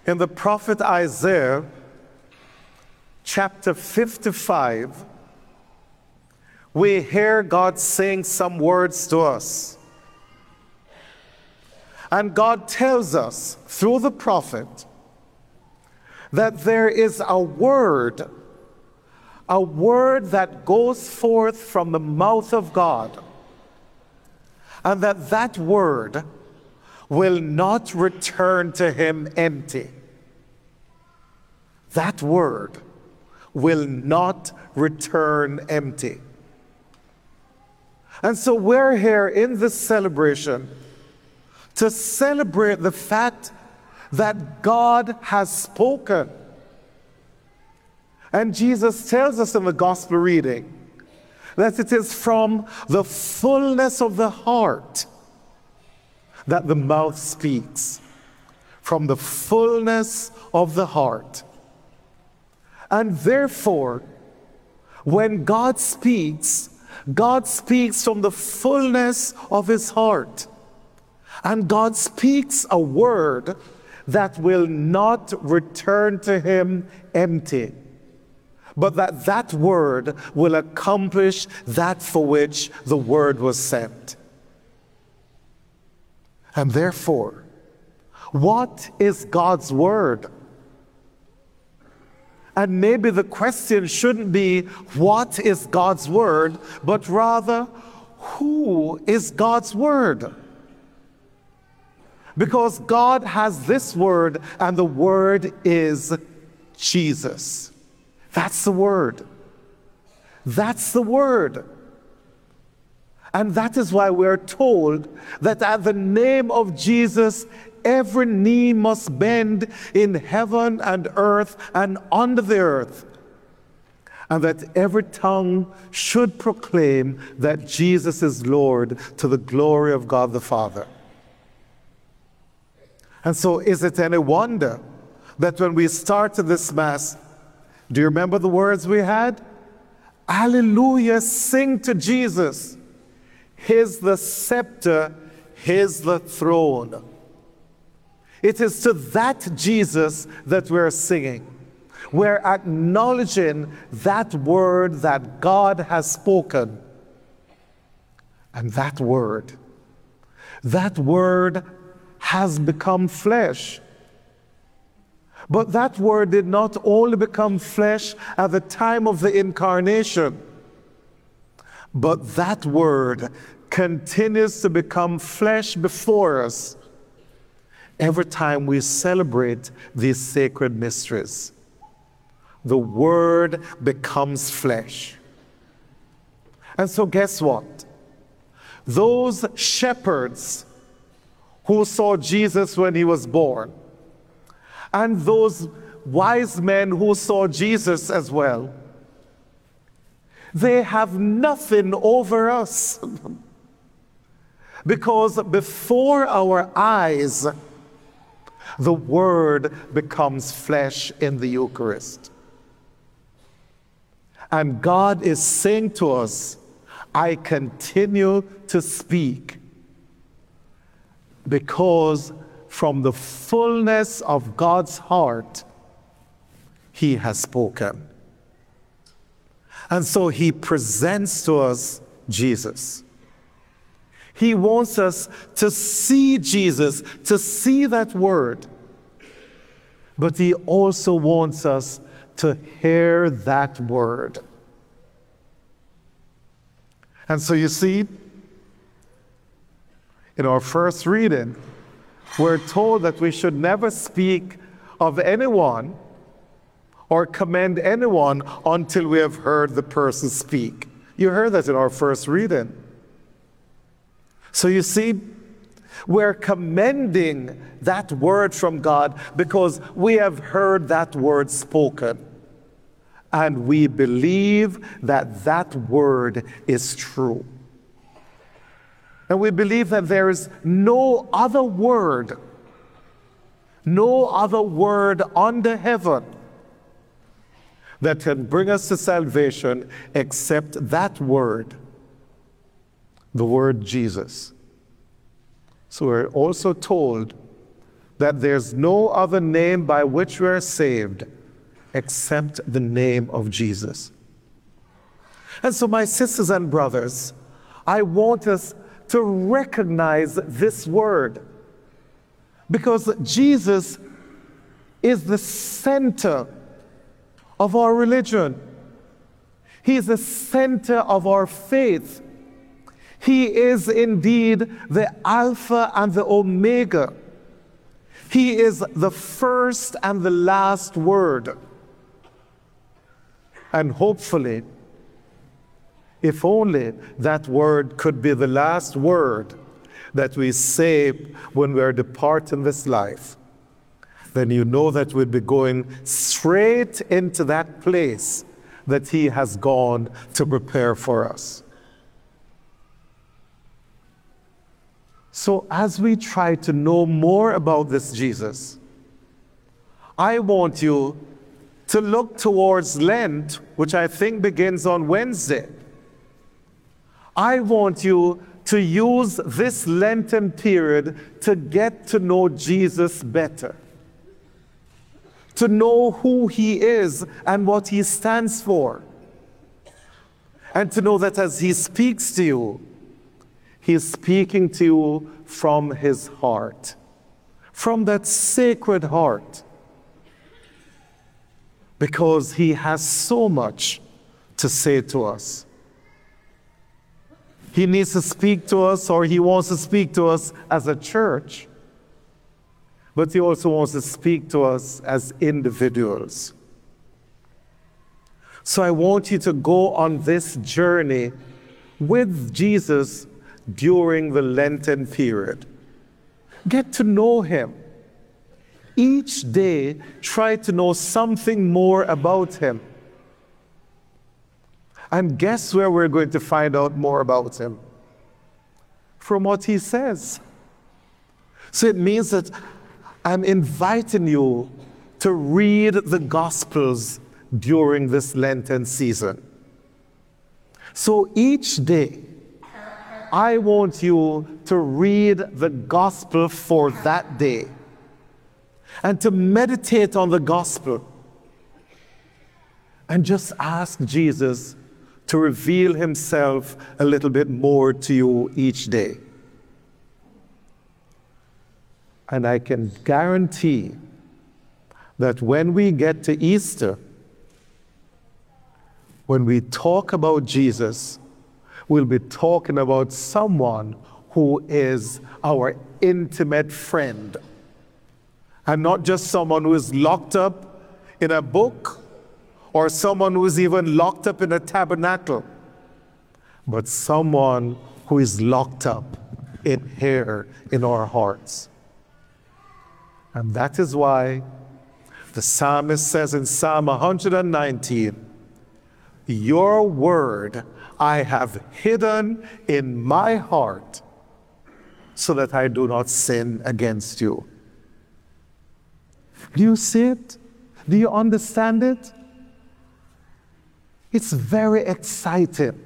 In the prophet Isaiah, chapter 55, we hear God saying some words to us. And God tells us through the prophet that there is a word that goes forth from the mouth of God, and that word will not return to him empty. That word will not return empty. And so we're here in this celebration to celebrate the fact that God has spoken. And Jesus tells us in the gospel reading that it is from the fullness of the heart that the mouth speaks. From the fullness of the heart. And therefore, when God speaks from the fullness of his heart. And God speaks a word that will not return to him empty, but that word will accomplish that for which the word was sent. And therefore, what is God's word? And maybe the question shouldn't be, what is God's word? But rather, who is God's word? Because God has this word, and the word is Jesus. That's the word. That's the word. And that is why we're told that at the name of Jesus, every knee must bend in heaven and earth and under the earth, and that every tongue should proclaim that Jesus is Lord, to the glory of God the Father. And so is it any wonder that when we started this Mass, do you remember the words we had? Alleluia, sing to Jesus. His the scepter, his the throne. It is to that Jesus that we're singing. We're acknowledging that word that God has spoken. And that word has become flesh. But that word did not only become flesh at the time of the incarnation, but that word continues to become flesh before us every time we celebrate these sacred mysteries. The word becomes flesh. And so guess what? Those shepherds who saw Jesus when he was born, and those wise men who saw Jesus as well, they have nothing over us. Because before our eyes, the Word becomes flesh in the Eucharist. And God is saying to us, I continue to speak because from the fullness of God's heart, he has spoken. And so he presents to us Jesus. He wants us to see Jesus, to see that word. But he also wants us to hear that word. And so you see, in our first reading, we're told that we should never speak of anyone or commend anyone until we have heard the person speak. You heard that in our first reading. So you see, we're commending that word from God because we have heard that word spoken. And we believe that that word is true. And we believe that there is no other word under heaven that can bring us to salvation except that word, the word Jesus. So we're also told that there's no other name by which we're saved except the name of Jesus. And so, my sisters and brothers, I want us to recognize this word, because Jesus is the center of our religion. He is the center of our faith. He is indeed the Alpha and the Omega. He is the first and the last word. And hopefully, if only that word could be the last word that we say when we are departing this life, then you know that we'll be going straight into that place that He has gone to prepare for us. So as we try to know more about this Jesus, I want you to look towards Lent, which I think begins on Wednesday. I want you to use this Lenten period to get to know Jesus better, to know who He is and what He stands for, and to know that as He speaks to you, He is speaking to you from His heart, from that sacred heart, because He has so much to say to us. He needs to speak to us, or He wants to speak to us as a church, but He also wants to speak to us as individuals. So I want you to go on this journey with Jesus during the Lenten period. Get to know Him. Each day, try to know something more about Him. And guess where we're going to find out more about Him? From what He says. So it means that I'm inviting you to read the Gospels during this Lenten season. So each day, I want you to read the Gospel for that day and to meditate on the Gospel and just ask Jesus to reveal Himself a little bit more to you each day. And I can guarantee that when we get to Easter, when we talk about Jesus, we'll be talking about someone who is our intimate friend. And not just someone who is locked up in a book, or someone who is even locked up in a tabernacle, but someone who is locked up in here in our hearts. And that is why the psalmist says in Psalm 119, "Your word I have hidden in my heart so that I do not sin against you." Do you see it? Do you understand it? It's very exciting.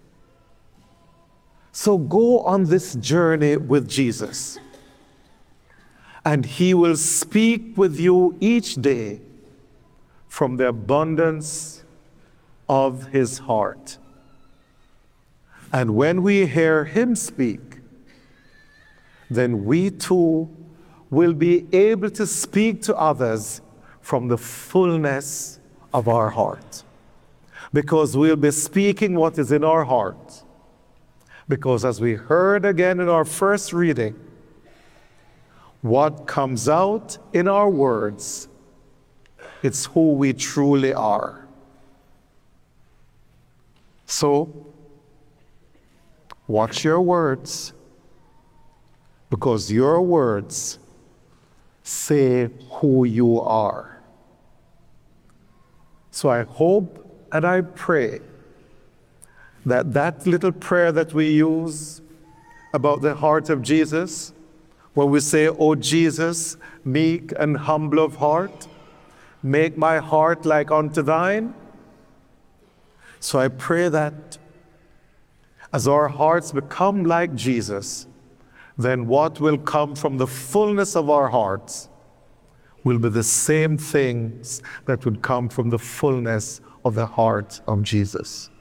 So go on this journey with Jesus, and He will speak with you each day from the abundance of His heart. And when we hear Him speak, then we too will be able to speak to others from the fullness of our heart. Because we'll be speaking what is in our heart. Because as we heard again in our first reading, what comes out in our words, it's who we truly are. So, watch your words, because your words say who you are. So I hope and I pray that that little prayer that we use about the heart of Jesus, when we say, "O Jesus, meek and humble of heart, make my heart like unto thine." So I pray that as our hearts become like Jesus, then what will come from the fullness of our hearts will be the same things that would come from the fullness of the heart of Jesus.